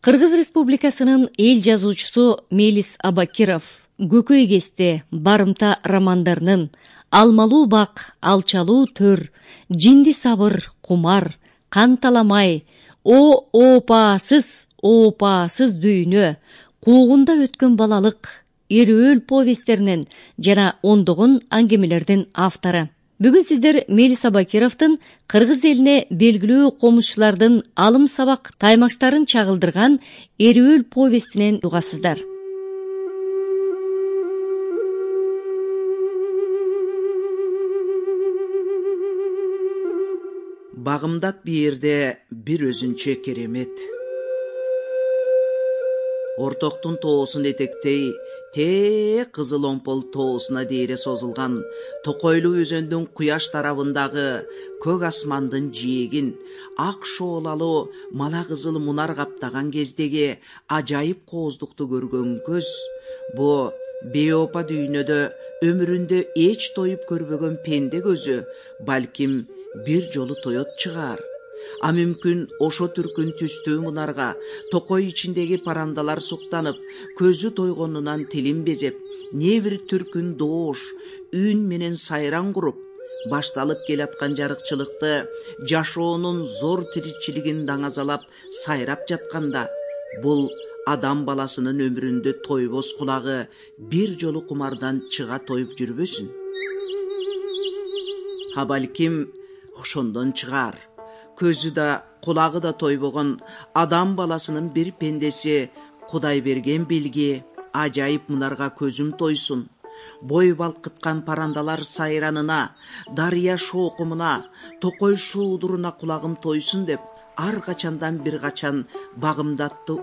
Кыргыз Республикасынын эл жазуучусу Мелис Абакиров Көкөй кесте барымта романдарынын Алмалуу бак, Алчалуу төр, Жинди сабыр, Кумар, Канталамай, Оопасыз дүйнө, Куугунда өткөн балалык, Эрүүл повесттеринен жана ондогон аңгемелердин автору. Бүгүн сиздер Мелис Абакировдун кыргыз элине белгилүү комузчулардын алым сабак таймаштарын чагылдырган Эрүүл повестинен угасыздар. Багымдат бирде бир өзүнчө керемет. Ортоктун тоосун этектей кызыл омпол тоосуна дейре созулган Токойлуу өзөндүн куяш тарабындагы көк асмандын жээгин ак шоолалуу мала кызыл мунар каптаган кездеги ажайып кооздукту көргөн көз бу бейопа дүйнөдө өмүрүндө эч тоюп көрбөгөн пенде көзү балким бир жолу тоет чыгар. А мүмкүн ошо түркүн түстүү мунарга токой ичиндеги парандалар суктанып, көзү тойгонунан тилин безеп, не бир түркүн доош, үн менен сайран куруп, башталып келаткан жарыкчылыкты, жашоонун зор тиричилигин даңазалап, сайрап жатканда, бул адам баласынын өмүрүндө тойбос кулагы бир жолу кумардан чыга тоюп жүрбөсүн. А балким ошондон чыгар. Көзү да, кулагы да тойбогон адам баласынын бир пендеси Кудай берген билги ажайып мунарга көзүм тойсун. Бой балкыткан парандалар сайранына, дарыя шоокумуна, токой шуудуруна кулагым тойсун деп ар качандан бир качан багымдатты